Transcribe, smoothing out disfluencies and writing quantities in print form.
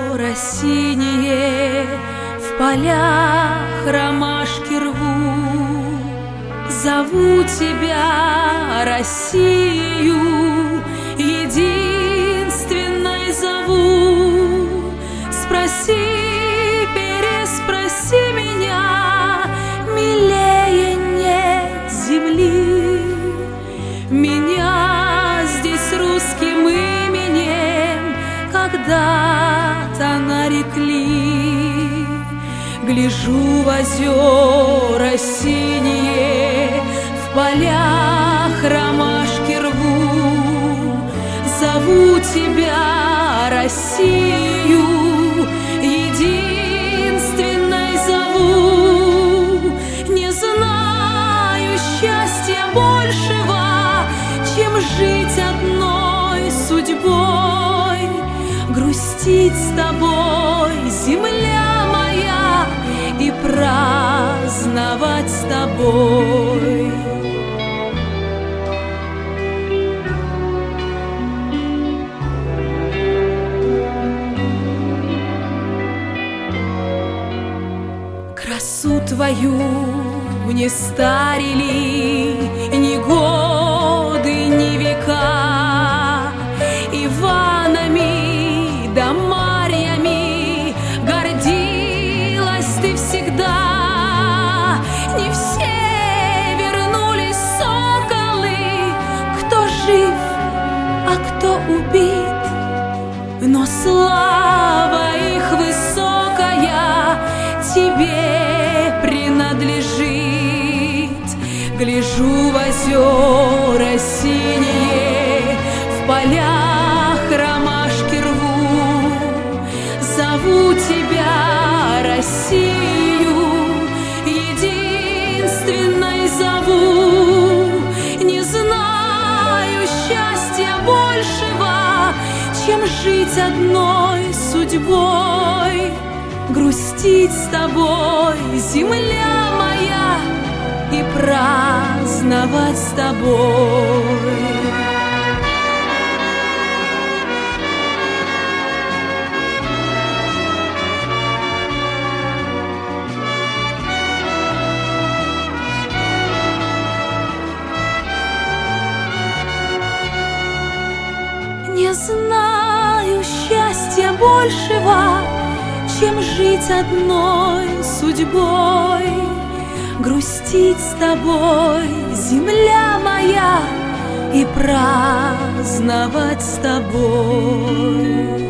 озера синие, в полях ромашки рву. Зову тебя, Россию, единственной зову. Спроси, переспроси меня, милее нет земли. Меня здесь русским именем когда-то нарекли. Гляжу в озера синие, в полях ромашки рву. Зову тебя, Россию, единственной зову. Не знаю счастья большего, чем жить одной судьбой, грустить с тобой, земля моя, и праздновать с тобой. Красу твою не старили ни годы, ни века. Иванами да Марьями гордилась ты всегда. Не все вернулись соколы, кто жив, а кто убит, но слава их высокая тебе принадлежит. Гляжу в озера синие, в полях ромашки рву. Зову тебя, Россию, единственной зову. Не знаю счастья большего, чем жить одной судьбой, грустить с тобой, земля моя, и праздновать с тобой. Не знаю счастья большего, чем жить одной судьбой, грустить с тобой, земля моя, и праздновать с тобой.